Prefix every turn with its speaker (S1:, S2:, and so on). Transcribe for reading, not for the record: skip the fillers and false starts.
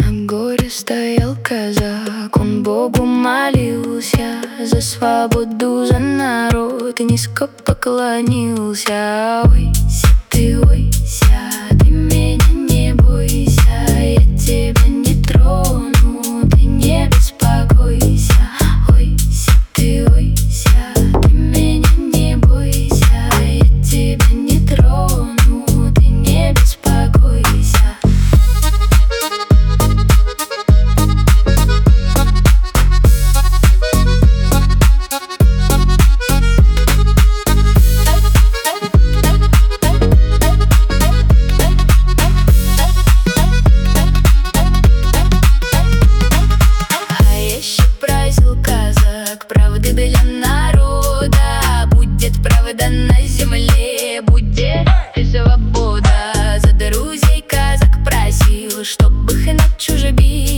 S1: На горе стоял казак, он Богу молился за свободу, за народ, и низко поклонился. Ойся, ты меня не бойся, я тебя не трону, ты не беспокойся. Ойся, ты меня не бойся, я тебя не трону, ты не беспокойся. Правды для народа, будет правда на земле, будет и свобода. За друзей казак просил, чтоб их на чужбине